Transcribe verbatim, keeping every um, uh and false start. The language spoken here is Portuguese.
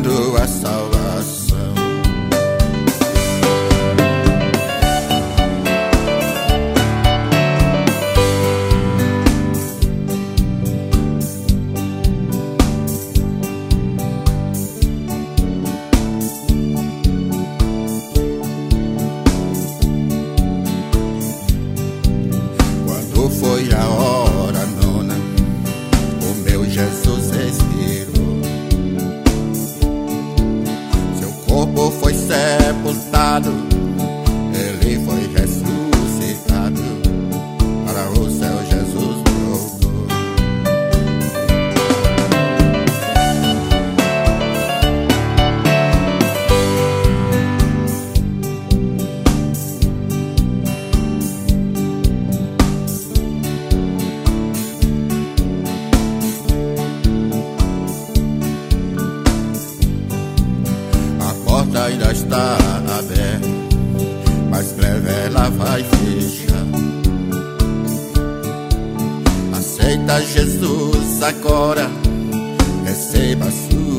procurando a salvação. Quando foi a hora nona, o meu Jesus expirou. Seu corpo foi sepultado, ele foi ressuscitado. Para o céu Jesus voltou. A porta ainda está aberta, mas breve ela vai fechar. Aceita Jesus agora, receba a sua